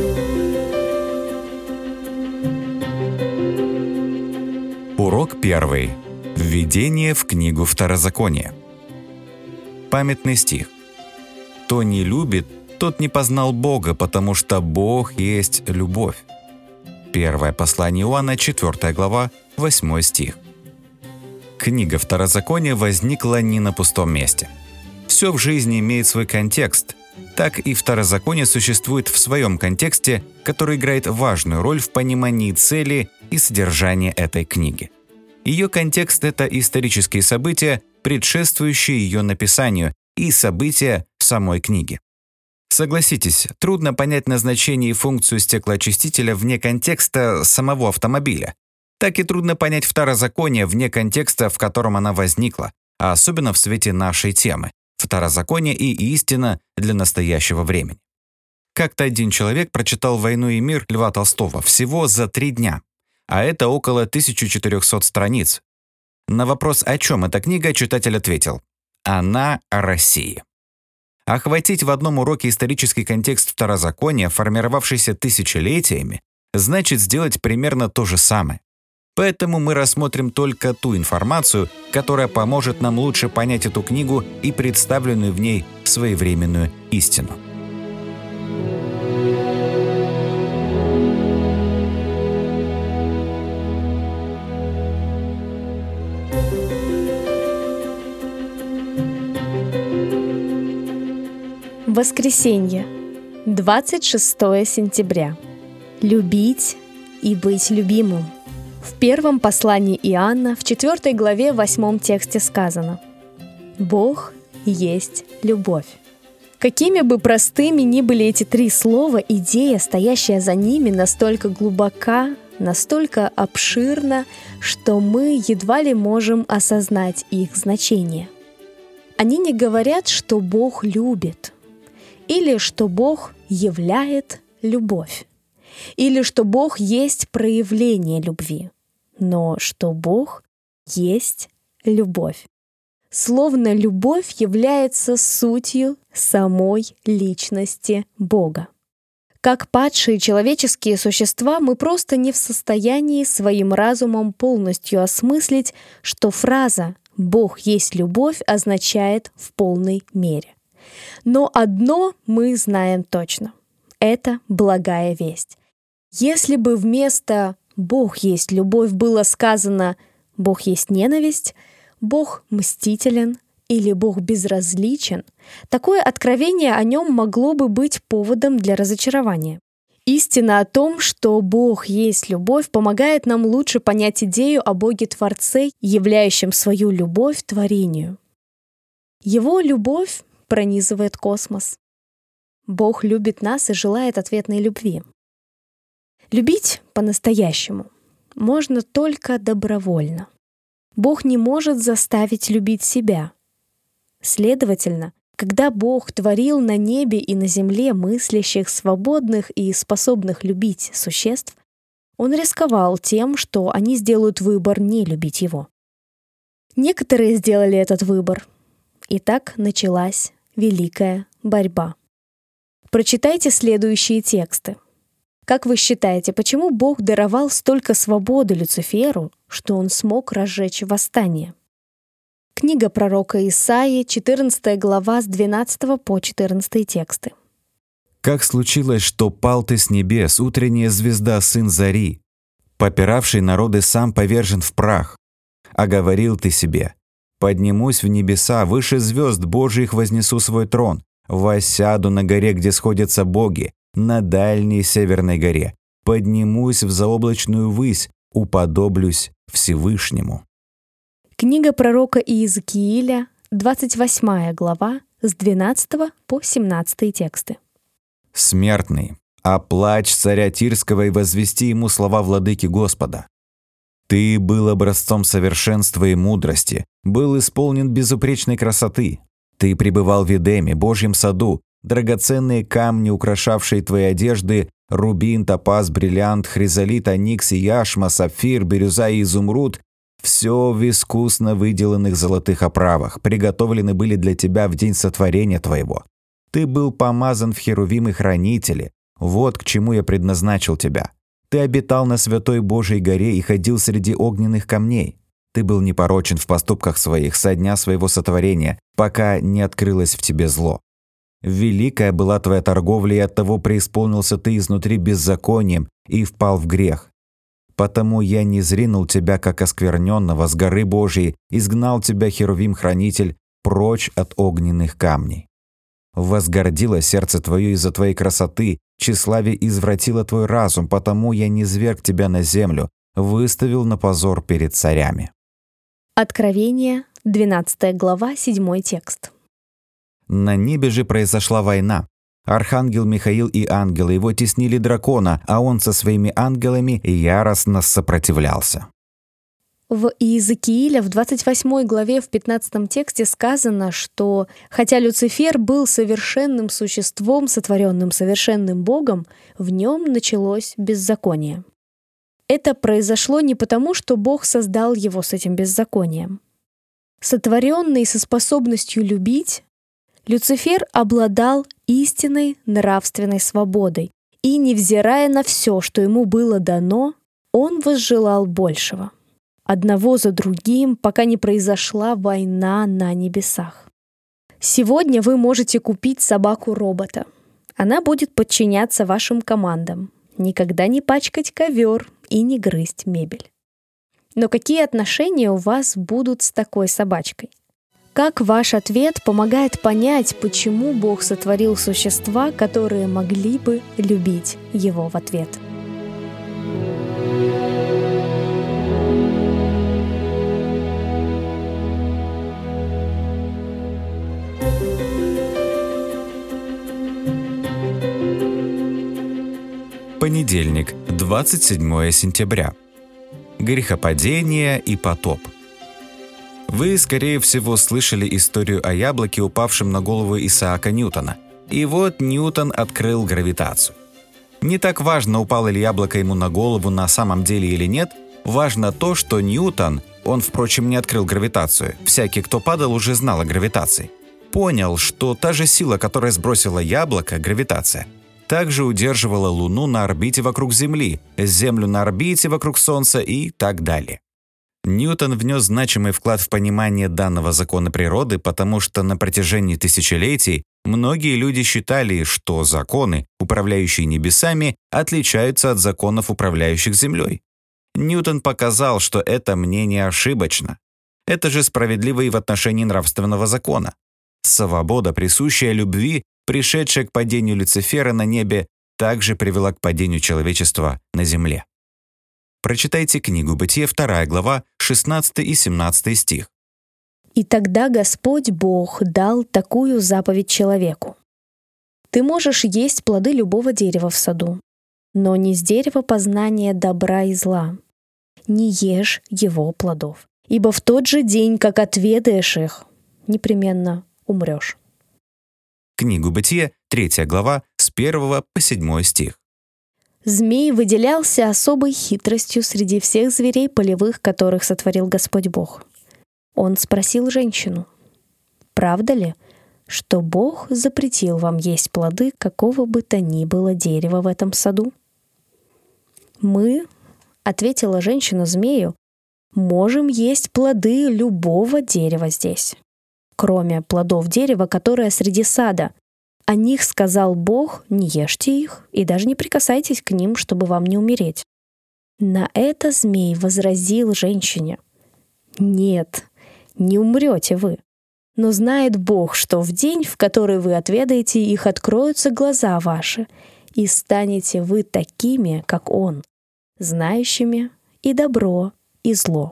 Урок 1. Введение в книгу Второзакония. Памятный стих. «Кто не любит, тот не познал Бога, потому что Бог есть любовь». Первое послание Иоанна, 4 глава, 8 стих. Книга Второзакония возникла не на пустом месте. Все в жизни имеет свой контекст. Так и Второзаконие существует в своем контексте, который играет важную роль в понимании цели и содержания этой книги. Ее контекст – это исторические события, предшествующие ее написанию, и события самой книги. Согласитесь, трудно понять назначение и функцию стеклоочистителя вне контекста самого автомобиля. Так и трудно понять Второзаконие вне контекста, в котором она возникла, а особенно в свете нашей темы – Второзаконие и истина для настоящего времени. Как-то один человек прочитал «Войну и мир» Льва Толстого всего за 3 дня, а это около 1400 страниц. На вопрос, о чем эта книга, читатель ответил: «Она о России». Охватить в одном уроке исторический контекст Второзакония, формировавшийся тысячелетиями, значит сделать примерно то же самое. Поэтому мы рассмотрим только ту информацию, которая поможет нам лучше понять эту книгу и представленную в ней своевременную истину. Воскресенье, 26 сентября. Любить и быть любимым. В первом послании Иоанна, в 4 главе, 8 тексте сказано: «Бог есть любовь». Какими бы простыми ни были эти 3 слова, идея, стоящая за ними, настолько глубока, настолько обширна, что мы едва ли можем осознать их значение. Они не говорят, что Бог любит, или что Бог являет любовь, или что Бог есть проявление любви, но что Бог есть любовь. Словно любовь является сутью самой личности Бога. Как падшие человеческие существа, мы просто не в состоянии своим разумом полностью осмыслить, что фраза «Бог есть любовь» означает в полной мере. Но одно мы знаем точно — это благая весть. Если бы вместо «Бог есть любовь» было сказано «Бог есть ненависть», «Бог мстителен» или «Бог безразличен», такое откровение о нем могло бы быть поводом для разочарования. Истина о том, что Бог есть любовь, помогает нам лучше понять идею о Боге-Творце, являющем свою любовь творению. Его любовь пронизывает космос. Бог любит нас и желает ответной любви. Любить по-настоящему можно только добровольно. Бог не может заставить любить себя. Следовательно, когда Бог творил на небе и на земле мыслящих, свободных и способных любить существ, Он рисковал тем, что они сделают выбор не любить Его. Некоторые сделали этот выбор, и так началась великая борьба. Прочитайте следующие тексты. Как вы считаете, почему Бог даровал столько свободы Люциферу, что он смог разжечь восстание? Книга пророка Исаии, 14 глава, с 12 по 14 тексты. «Как случилось, что пал ты с небес, утренняя звезда, сын зари, попиравший народы сам повержен в прах? А говорил ты себе: поднимусь в небеса, выше звезд Божиих вознесу свой трон, воссяду на горе, где сходятся боги, на дальней северной горе, поднимусь в заоблачную высь, уподоблюсь Всевышнему». Книга пророка Иезекииля, 28 глава, с 12 по 17 тексты. «Смертный, оплачь царя Тирского и возвести ему слова владыки Господа. Ты был образцом совершенства и мудрости, был исполнен безупречной красоты. Ты пребывал в Эдеме, Божьем саду, драгоценные камни, украшавшие твои одежды, рубин, топаз, бриллиант, хризолит, оникс и яшма, сапфир, бирюза и изумруд, все в искусно выделанных золотых оправах, приготовлены были для тебя в день сотворения твоего. Ты был помазан в херувимы хранители, Вот к чему я предназначил тебя. Ты обитал на святой Божьей горе и ходил среди огненных камней. Ты был непорочен в поступках своих со дня своего сотворения, пока не открылось в тебе зло. Великая была твоя торговля, и оттого преисполнился ты изнутри беззаконием и впал в грех. Потому я не зринул тебя, как оскверненного, с горы Божией, изгнал тебя, Херувим-хранитель, прочь от огненных камней. Возгордило сердце твое из-за твоей красоты, тщеславие извратило твой разум, потому я низвергл тебя на землю, выставил на позор перед царями». Откровение, 12 глава, 7 текст. На небе же произошла война. Архангел Михаил и ангелы его теснили дракона, а он со своими ангелами яростно сопротивлялся. В Иезекииля в 28 главе в 15 тексте сказано, что хотя Люцифер был совершенным существом, сотворенным совершенным Богом, в нем началось беззаконие. Это произошло не потому, что Бог создал его с этим беззаконием. Сотворенный со способностью любить, Люцифер обладал истинной нравственной свободой, и, невзирая на все, что ему было дано, он возжелал большего. Одного за другим, пока не произошла война на небесах. Сегодня вы можете купить собаку-робота. Она будет подчиняться вашим командам, никогда не пачкать ковер и не грызть мебель. Но какие отношения у вас будут с такой собачкой? Как ваш ответ помогает понять, почему Бог сотворил существа, которые могли бы любить Его в ответ? Понедельник, 27 сентября. Грехопадение и потоп. Вы, скорее всего, слышали историю о яблоке, упавшем на голову Исаака Ньютона. И вот Ньютон открыл гравитацию. Не так важно, упало ли яблоко ему на голову на самом деле или нет, важно то, что Ньютон, он, впрочем, не открыл гравитацию, всякий, кто падал, уже знал о гравитации, понял, что та же сила, которая сбросила яблоко, гравитация, также удерживала Луну на орбите вокруг Земли, Землю на орбите вокруг Солнца и так далее. Ньютон внес значимый вклад в понимание данного закона природы, потому что на протяжении тысячелетий многие люди считали, что законы, управляющие небесами, отличаются от законов, управляющих Землей. Ньютон показал, что это мнение ошибочно. Это же справедливо и в отношении нравственного закона. Свобода, присущая любви, пришедшая к падению Люцифера на небе, также привела к падению человечества на земле. Прочитайте книгу «Бытие», 2 глава, 16 и 17 стих. «И тогда Господь Бог дал такую заповедь человеку. Ты можешь есть плоды любого дерева в саду, но не с дерева познания добра и зла. Не ешь его плодов, ибо в тот же день, как отведаешь их, непременно умрешь». Книгу «Бытие», 3 глава, с 1 по 7 стих. Змей выделялся особой хитростью среди всех зверей полевых, которых сотворил Господь Бог. Он спросил женщину: «Правда ли, что Бог запретил вам есть плоды какого бы то ни было дерева в этом саду?» «Мы, — ответила женщина змею, — можем есть плоды любого дерева здесь, кроме плодов дерева, которое среди сада. О них сказал Бог: не ешьте их и даже не прикасайтесь к ним, чтобы вам не умереть». На это змей возразил женщине: «Нет, не умрете вы. Но знает Бог, что в день, в который вы отведаете их, откроются глаза ваши, и станете вы такими, как Он, знающими и добро, и зло».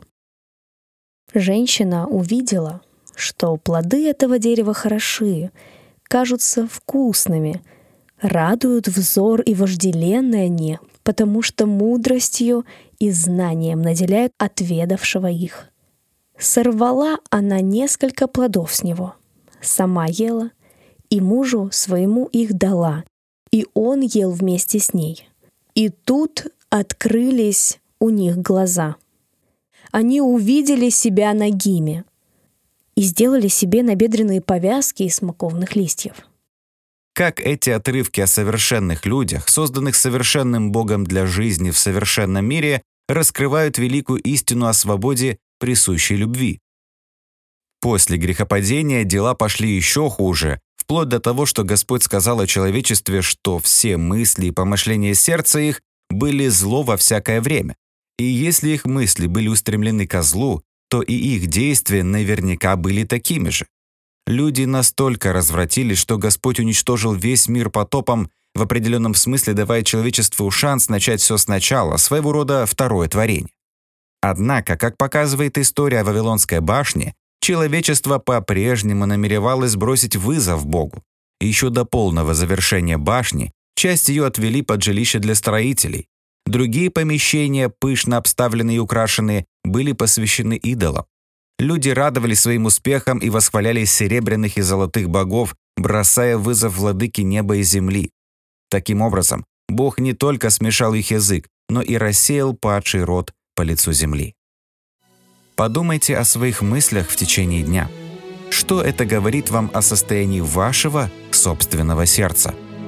Женщина увидела, что плоды этого дерева хороши, кажутся вкусными, радуют взор и вожделенны они, потому что мудростью и знанием наделяют отведавшего их. Сорвала она несколько плодов с него, сама ела, и мужу своему их дала, и он ел вместе с ней. И тут открылись у них глаза. Они увидели себя нагими и сделали себе набедренные повязки из смоковных листьев. Как эти отрывки о совершенных людях, созданных совершенным Богом для жизни в совершенном мире, раскрывают великую истину о свободе, присущей любви. После грехопадения дела пошли еще хуже, вплоть до того, что Господь сказал о человечестве, что все мысли и помышления сердца их были зло во всякое время. И если их мысли были устремлены ко злу, то и их действия наверняка были такими же. Люди настолько развратились, что Господь уничтожил весь мир потопом, в определенном смысле давая человечеству шанс начать все сначала, своего рода второе творение. Однако, как показывает история о Вавилонской башне, человечество по-прежнему намеревалось бросить вызов Богу. Еще до полного завершения башни часть ее отвели под жилище для строителей. Другие помещения, пышно обставленные и украшенные, были посвящены идолам. Люди радовались своим успехам и восхваляли серебряных и золотых богов, бросая вызов владыке неба и земли. Таким образом, Бог не только смешал их язык, но и рассеял падший род по лицу земли. Подумайте о своих мыслях в течение дня. Что это говорит вам о состоянии вашего собственного сердца?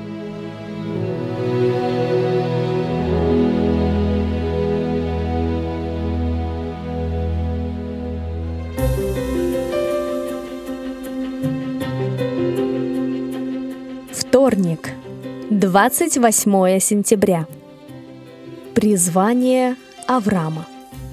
Вторник, 28 сентября. Призвание Авраама.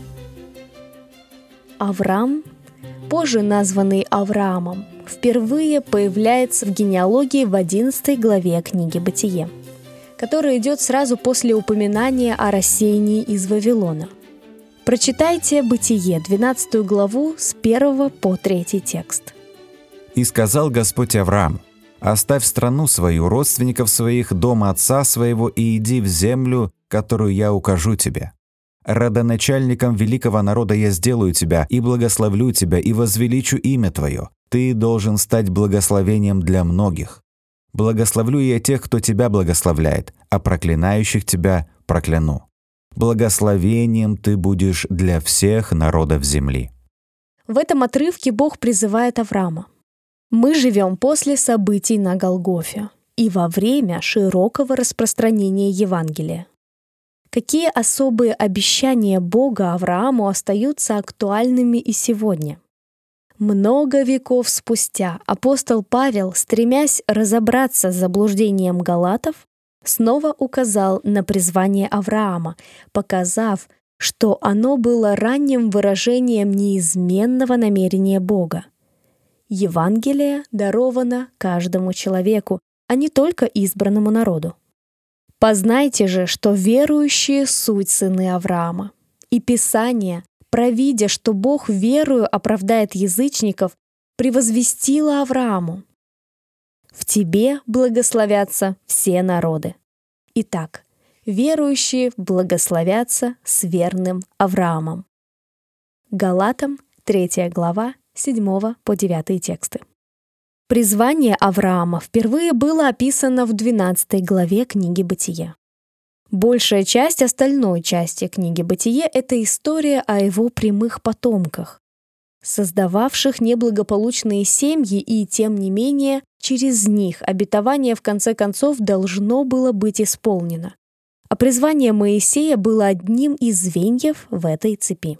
Авраам, позже названный Авраамом, впервые появляется в генеалогии в 11 главе книги «Бытие», которая идет сразу после упоминания о рассеянии из Вавилона. Прочитайте «Бытие», 12 главу, с 1 по 3 текст. «И сказал Господь Аврааму: оставь страну свою, родственников своих, дом отца своего, и иди в землю, которую я укажу тебе. Родоначальником великого народа я сделаю тебя, и благословлю тебя, и возвеличу имя твое. Ты должен стать благословением для многих. Благословлю я тех, кто тебя благословляет, а проклинающих тебя прокляну. Благословением ты будешь для всех народов земли». В этом отрывке Бог призывает Авраама. Мы живем после событий на Голгофе и во время широкого распространения Евангелия. Какие особые обещания Бога Аврааму остаются актуальными и сегодня? Много веков спустя апостол Павел, стремясь разобраться с заблуждением галатов, снова указал на призвание Авраама, показав, что оно было ранним выражением неизменного намерения Бога. Евангелие даровано каждому человеку, а не только избранному народу. Познайте же, что верующие суть сыны Авраама. И Писание, провидя, что Бог верою оправдает язычников, превозвестило Аврааму: «В тебе благословятся все народы». Итак, верующие благословятся с верным Авраамом. Галатам, 3 глава, 7 по 9 тексты. Призвание Авраама впервые было описано в 12 главе книги «Бытие». Большая часть остальной части книги «Бытие» — это история о его прямых потомках, создававших неблагополучные семьи, и, тем не менее, через них обетование в конце концов должно было быть исполнено. А призвание Моисея было одним из звеньев в этой цепи.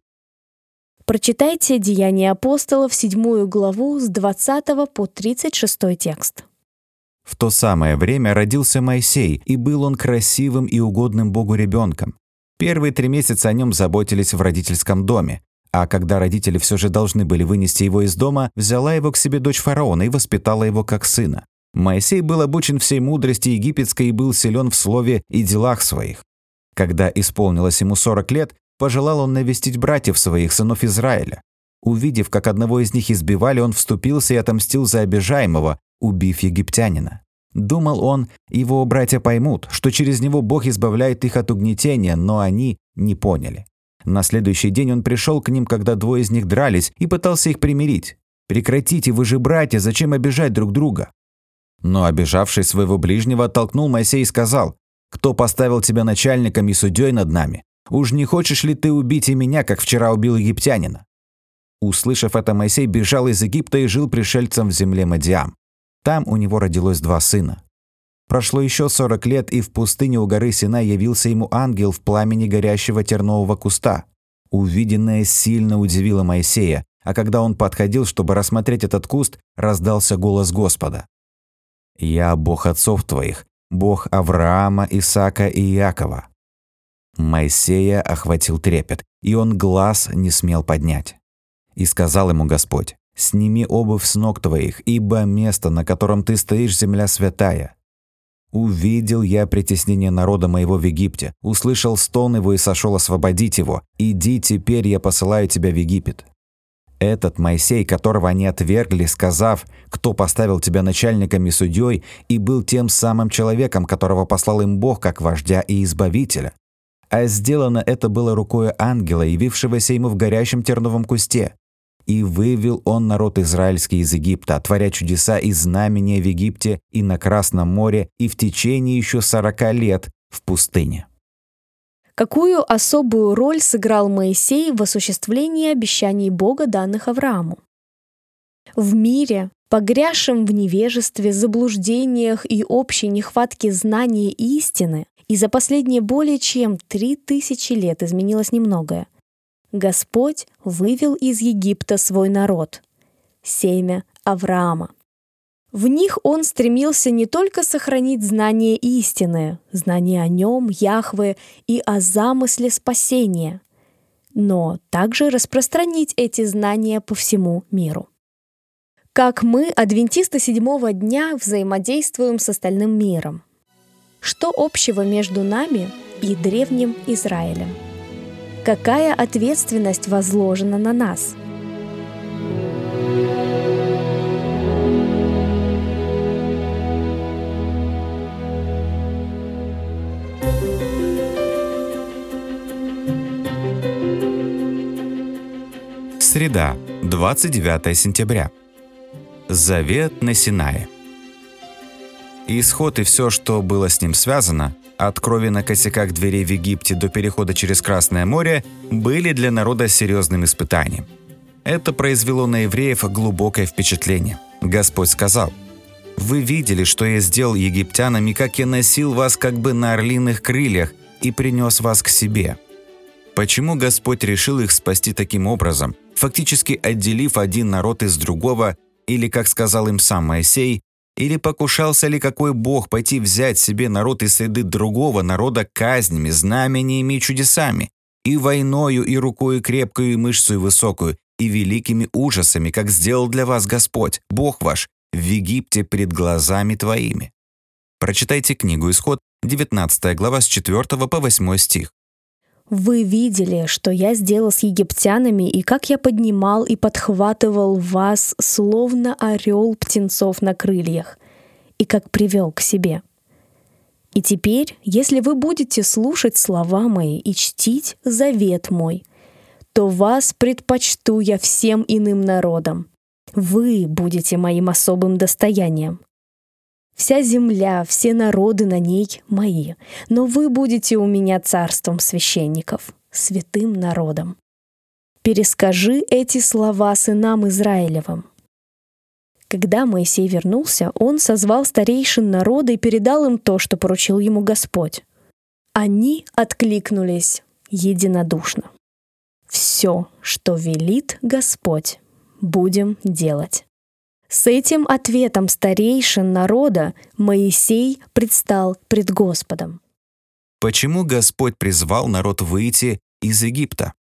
Прочитайте «Деяния апостолов», 7 главу, с 20 по 36 текст. «В то самое время родился Моисей, и был он красивым и угодным Богу ребенком. Первые 3 месяца о нем заботились в родительском доме, а когда родители все же должны были вынести его из дома, взяла его к себе дочь фараона и воспитала его как сына. Моисей был обучен всей мудрости египетской и был силен в слове и делах своих. Когда исполнилось ему 40 лет, пожелал он навестить братьев своих, сынов Израиля. Увидев, как одного из них избивали, он вступился и отомстил за обижаемого, убив египтянина. Думал он, его братья поймут, что через него Бог избавляет их от угнетения, но они не поняли. На следующий день он пришел к ним, когда 2 из них дрались, и пытался их примирить. «Прекратите, вы же братья, зачем обижать друг друга?» Но обижавший своего ближнего оттолкнул Моисей и сказал: «Кто поставил тебя начальником и судьей над нами? Уж не хочешь ли ты убить и меня, как вчера убил египтянина?» Услышав это, Моисей бежал из Египта и жил пришельцем в земле Мадиам. Там у него родилось 2 сына. Прошло еще 40 лет, и в пустыне у горы Синай явился ему ангел в пламени горящего тернового куста. Увиденное сильно удивило Моисея, а когда он подходил, чтобы рассмотреть этот куст, раздался голос Господа. «Я Бог отцов твоих, Бог Авраама, Исаака и Иакова». Моисея охватил трепет, и он глаз не смел поднять. И сказал ему Господь: «Сними обувь с ног твоих, ибо место, на котором ты стоишь, земля святая. Увидел я притеснение народа моего в Египте, услышал стон его и сошел освободить его. Иди, теперь я посылаю тебя в Египет». Этот Моисей, которого они отвергли, сказав: «Кто поставил тебя начальником и судьей», и был тем самым человеком, которого послал им Бог как вождя и избавителя. А сделано это было рукою ангела, явившегося ему в горящем терновом кусте. И вывел он народ израильский из Египта, творя чудеса и знамения в Египте и на Красном море, и в течение еще 40 лет в пустыне. Какую особую роль сыграл Моисей в осуществлении обещаний Бога, данных Аврааму? В мире, погрязшем в невежестве, заблуждениях и общей нехватке знания истины, и за последние более чем 3000 лет изменилось немногое. Господь вывел из Египта свой народ, семя Авраама. В них он стремился не только сохранить знание истины, знание о нем, Яхве, и о замысле спасения, но также распространить эти знания по всему миру. Как мы, адвентисты седьмого дня, взаимодействуем с остальным миром? Что общего между нами и древним Израилем? Какая ответственность возложена на нас? Среда, 29 сентября. Завет на Синае. Исход и все, что было с ним связано, от крови на косяках дверей в Египте до перехода через Красное море, были для народа серьезным испытанием. Это произвело на евреев глубокое впечатление. Господь сказал: «Вы видели, что я сделал египтянам, и как я носил вас как бы на орлиных крыльях и принес вас к себе». Почему Господь решил их спасти таким образом, фактически отделив один народ из другого, или, как сказал им сам Моисей, или покушался ли какой Бог пойти взять себе народ из среды другого народа казнями, знамениями и чудесами, и войною, и рукою крепкую, и мышцу высокую, и великими ужасами, как сделал для вас Господь, Бог ваш, в Египте пред глазами твоими? Прочитайте книгу «Исход», 19 глава, с 4 по 8 стих. «Вы видели, что я сделал с египтянами, и как я поднимал и подхватывал вас, словно орел птенцов на крыльях, и как привел к себе. И теперь, если вы будете слушать слова мои и чтить завет мой, то вас предпочту я всем иным народам. Вы будете моим особым достоянием. Вся земля, все народы на ней мои, но вы будете у меня царством священников, святым народом. Перескажи эти слова сынам Израилевым». Когда Моисей вернулся, он созвал старейшин народа и передал им то, что поручил ему Господь. Они откликнулись единодушно: «Все, что велит Господь, будем делать». С этим ответом старейшин народа Моисей предстал пред Господом. Почему Господь призвал народ выйти из Египта?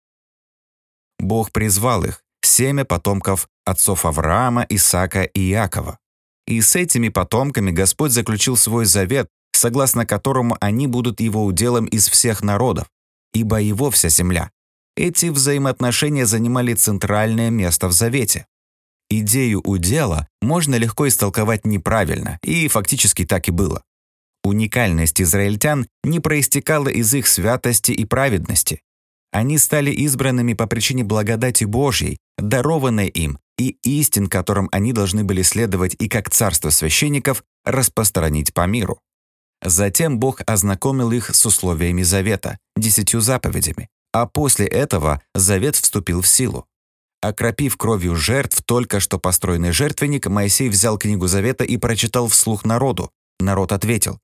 Бог призвал их, семя потомков отцов Авраама, Исаака и Иакова. И с этими потомками Господь заключил свой завет, согласно которому они будут его уделом из всех народов, ибо его вся земля. Эти взаимоотношения занимали центральное место в завете. Идею удела можно легко истолковать неправильно, и фактически так и было. Уникальность израильтян не проистекала из их святости и праведности. Они стали избранными по причине благодати Божьей, дарованной им, и истин, которым они должны были следовать и как царство священников распространить по миру. Затем Бог ознакомил их с условиями завета, 10 заповедями, а после этого завет вступил в силу. Окропив кровью жертв только что построенный жертвенник, Моисей взял книгу завета и прочитал вслух народу. Народ ответил: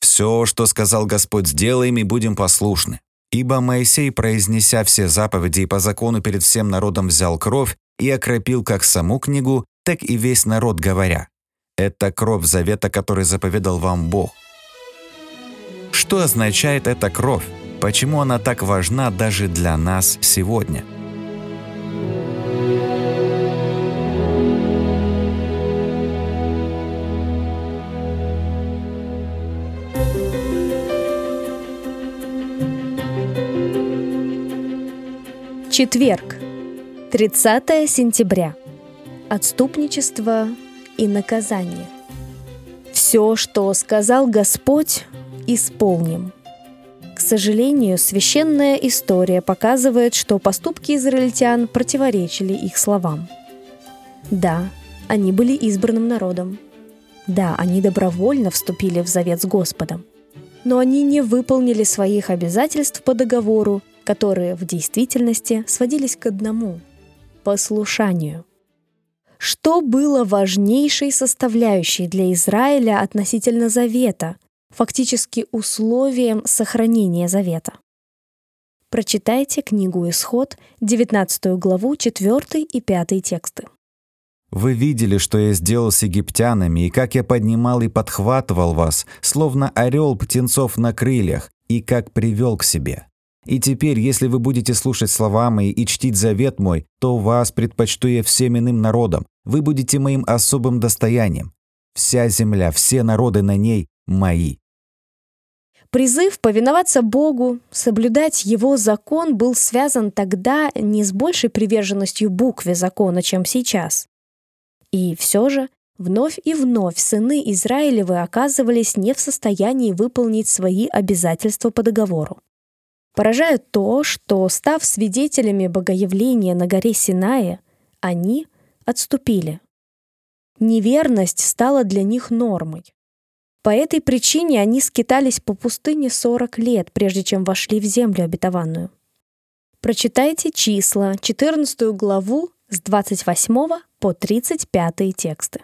Все, что сказал Господь, сделаем и будем послушны. Ибо Моисей, произнеся все заповеди и по закону перед всем народом взял кровь и окропил как саму книгу, так и весь народ, говоря: это кровь завета, который заповедал вам Бог. Что означает эта кровь? Почему она так важна даже для нас сегодня? Четверг, 30 сентября. Отступничество и наказание. Все, что сказал Господь, исполним. К сожалению, священная история показывает, что поступки израильтян противоречили их словам. Да, они были избранным народом. Да, они добровольно вступили в завет с Господом. Но они не выполнили своих обязательств по договору, которые в действительности сводились к одному – послушанию. Что было важнейшей составляющей для Израиля относительно завета, фактически условием сохранения завета? Прочитайте книгу «Исход», 19 главу, 4 и 5 тексты. «Вы видели, что я сделал с египтянами, и как я поднимал и подхватывал вас, словно орел птенцов на крыльях, и как привел к себе. И теперь, если вы будете слушать слова мои и чтить завет мой, то вас предпочту я всем иным народам. Вы будете моим особым достоянием. Вся земля, все народы на ней мои». Призыв повиноваться Богу, соблюдать Его закон был связан тогда не с большей приверженностью букве закона, чем сейчас. И все же вновь и вновь сыны Израилевы оказывались не в состоянии выполнить свои обязательства по договору. Поражает то, что, став свидетелями богоявления на горе Синае, они отступили. Неверность стала для них нормой. По этой причине они скитались по пустыне 40 лет, прежде чем вошли в землю обетованную. Прочитайте Числа, 14 главу, с 28 по 35 тексты.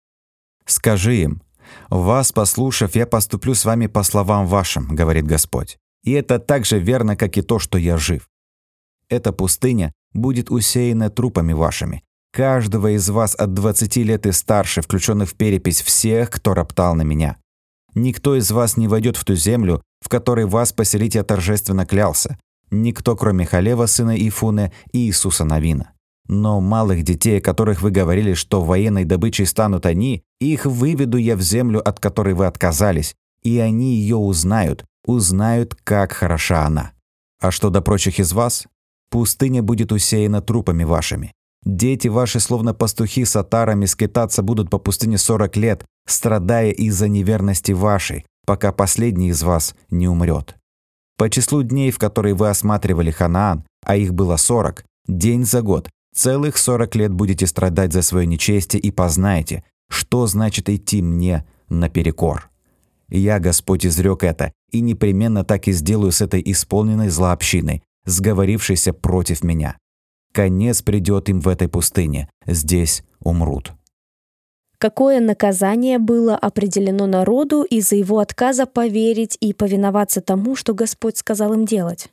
«Скажи им: вас послушав, я поступлю с вами по словам вашим, говорит Господь. И это так же верно, как и то, что я жив. Эта пустыня будет усеяна трупами вашими, каждого из вас от 20 лет и старше, включенных в перепись всех, кто роптал на меня. Никто из вас не войдет в ту землю, в которой вас поселить я торжественно клялся. Никто, кроме Халева, сына Ифуны, и Иисуса Навина. Но малых детей, о которых вы говорили, что военной добычей станут они, их выведу я в землю, от которой вы отказались, и они ее узнают, как хороша она. А что до прочих из вас? Пустыня будет усеяна трупами вашими. Дети ваши, словно пастухи с отарами, скитаться будут по пустыне 40 лет, страдая из-за неверности вашей, пока последний из вас не умрет. По числу дней, в которые вы осматривали Ханаан, а их было 40, день за год, целых 40 лет будете страдать за свое нечестие и познаете, что значит идти мне наперекор. Я, Господь, изрек это, и непременно так и сделаю с этой исполненной зла общиной, сговорившейся против меня. Конец придет им в этой пустыне, здесь умрут». Какое наказание было определено народу из-за его отказа поверить и повиноваться тому, что Господь сказал им делать?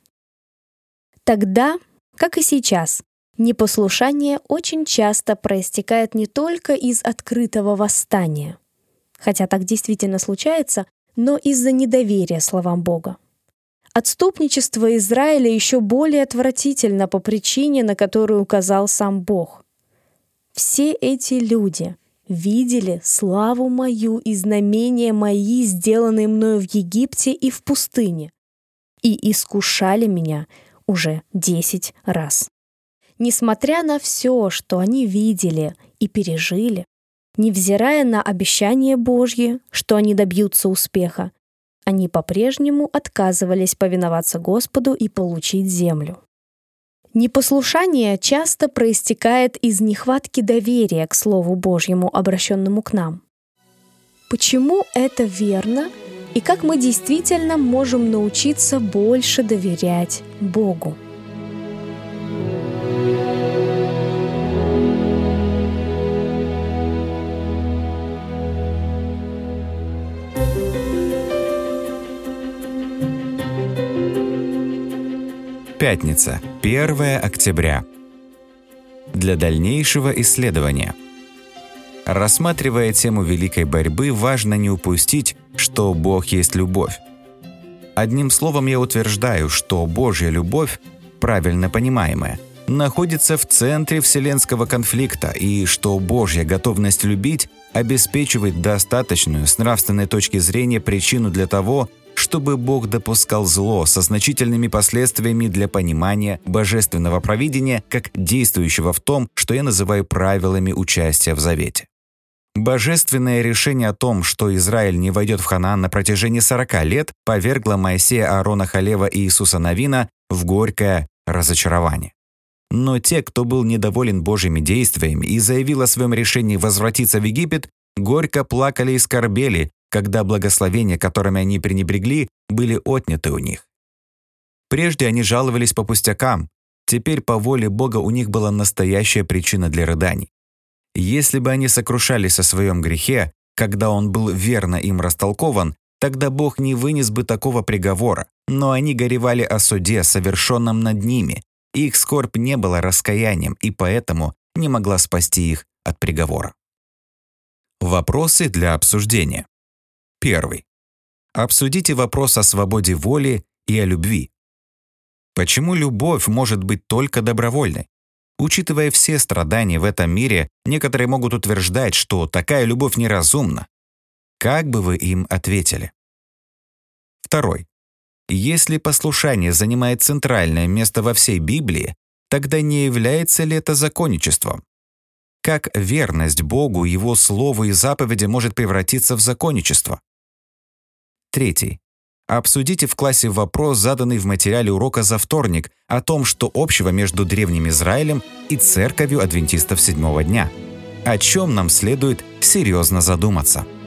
Тогда, как и сейчас, непослушание очень часто проистекает не только из открытого восстания, хотя так действительно случается, но из-за недоверия словам Бога. Отступничество Израиля еще более отвратительно по причине, на которую указал сам Бог. Все эти люди видели славу мою и знамения мои, сделанные мною в Египте и в пустыне, и искушали меня уже 10 раз. Несмотря на все, что они видели и пережили, невзирая на обещание Божье, что они добьются успеха, они по-прежнему отказывались повиноваться Господу и получить землю. Непослушание часто проистекает из нехватки доверия к Слову Божьему, обращенному к нам. Почему это верно и как мы действительно можем научиться больше доверять Богу? Пятница, 1 октября. Для дальнейшего исследования. Рассматривая тему великой борьбы, важно не упустить, что Бог есть любовь. Одним словом, я утверждаю, что Божья любовь, правильно понимаемая, находится в центре вселенского конфликта, и что Божья готовность любить обеспечивает достаточную с нравственной точки зрения причину для того, чтобы Бог допускал зло со значительными последствиями для понимания божественного провидения как действующего в том, что я называю правилами участия в завете. Божественное решение о том, что Израиль не войдет в Ханаан на протяжении 40 лет, повергло Моисея, Аарона, Халева и Иисуса Навина в горькое разочарование. Но те, кто был недоволен Божьими действиями и заявил о своем решении возвратиться в Египет, горько плакали и скорбели, когда благословения, которыми они пренебрегли, были отняты у них. Прежде они жаловались по пустякам, теперь по воле Бога у них была настоящая причина для рыданий. Если бы они сокрушались о своем грехе, когда он был верно им растолкован, тогда Бог не вынес бы такого приговора, но они горевали о суде, совершенном над ними. Их скорбь не была раскаянием и поэтому не могла спасти их от приговора. Вопросы для обсуждения. 1. Обсудите вопрос о свободе воли и о любви. Почему любовь может быть только добровольной? Учитывая все страдания в этом мире, некоторые могут утверждать, что такая любовь неразумна. Как бы вы им ответили? 2. Если послушание занимает центральное место во всей Библии, тогда не является ли это законничеством? Как верность Богу, Его Слову и заповеди может превратиться в законничество? 3. Обсудите в классе вопрос, заданный в материале урока за вторник, о том, что общего между Древним Израилем и Церковью Адвентистов Седьмого дня. О чем нам следует серьезно задуматься.